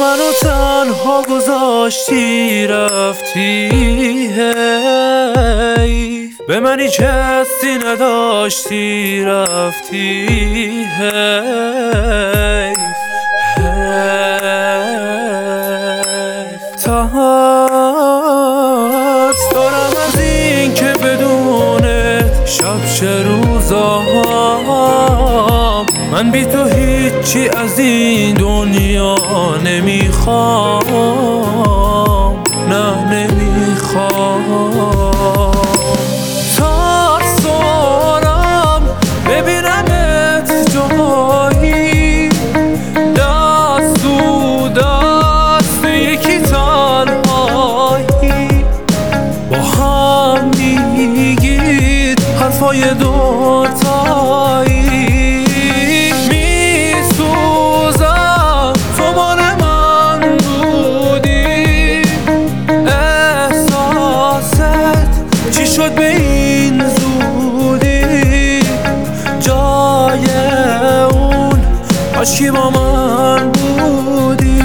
منو تنها گذاشتی رفتی، حیف به من هیچ حسی نداشتی رفتی، حیف ترس دارم از این که بدون شب چه روزام من بی تو هیچی از این دنیا نمیخوام، نه نمیخوام. ترس دارم ببینمت جایی دست تو دست یکی تنهایی، با هم میگید حرفای دوتایی، میسوزم تو مال من بودی، احساست چی شد به این زودی، جای اون عشقی با من بودی.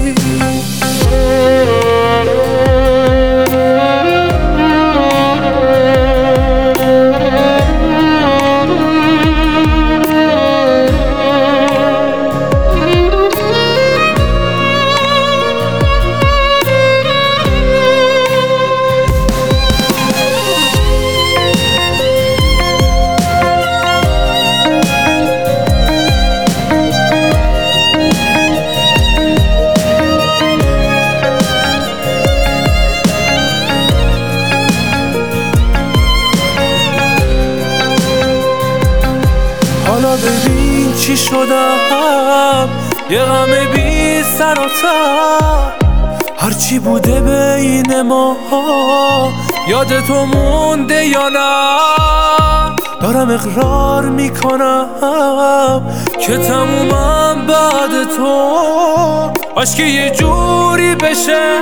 حالا ببین چی شدم، یه غم بی سر و ته، هرچی بوده بین ما یاد تو مونده یا نه؟ دارم اقرار میکنم که تمومم بعد تو، عشق یه جوری بشه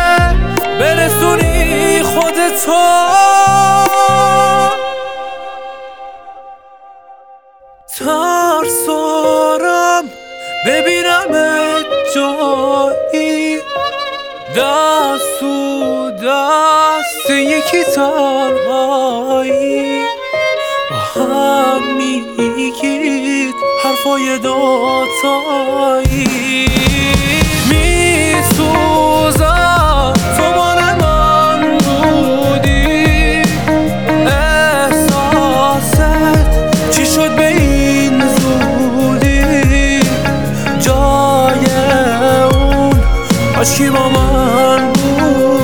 برسونی خودتو. ترس دارم ببینمت جایی دست تو دست یکی تنهایی، با هم میگید حرفای دوتایی، میسوزم تو مال من بودی، احساست چی شد به این زودی، جای اون عشقی با من بود.